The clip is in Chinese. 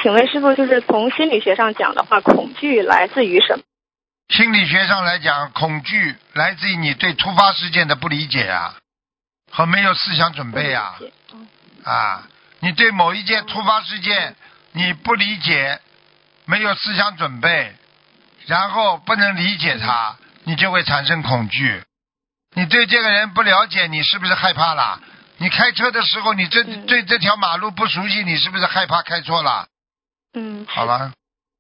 请问师傅，就是从心理学上讲的话，恐惧来自于什么？ 心理学上来讲，恐惧来自于你对突发事件的不理解啊，和没有思想准备啊。你对某一件突发事件你不理解，没有思想准备，然后不能理解它，你就会产生恐惧。你对这个人不了解，你是不是害怕了？你开车的时候，你对这条马路不熟悉，你是不是害怕开错了？好了。